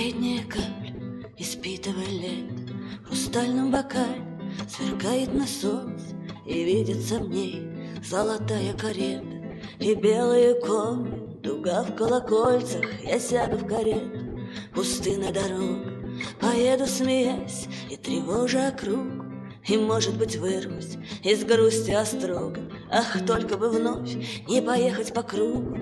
Последняя капля, испитывая лето, в хрустальном бокале сверкает на солнце, и видится в ней золотая карета и белые кони, дуга в колокольцах. Я сяду в карету, пустынная дорога, поеду, смеясь и тревожа округу, и, может быть, вырвусь из грусти острога. Ах, только бы вновь не поехать по кругу.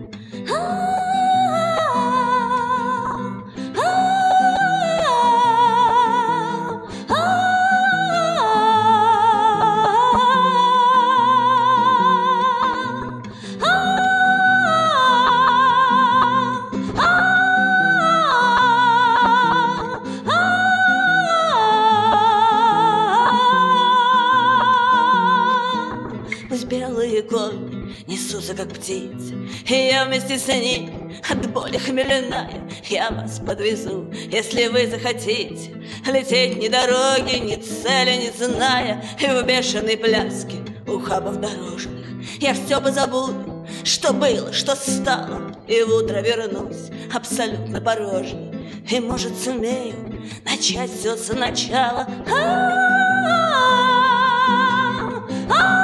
Пусть белые кони несутся, как птицы, и я вместе с ними от боли хмельная. Я вас подвезу, если вы захотите лететь ни дороги, ни цели не зная. И в бешеной пляске ухабов дорожных я все позабуду, что было, что стало, и в утро вернусь абсолютно порожней. И, может, сумею начать все сначала.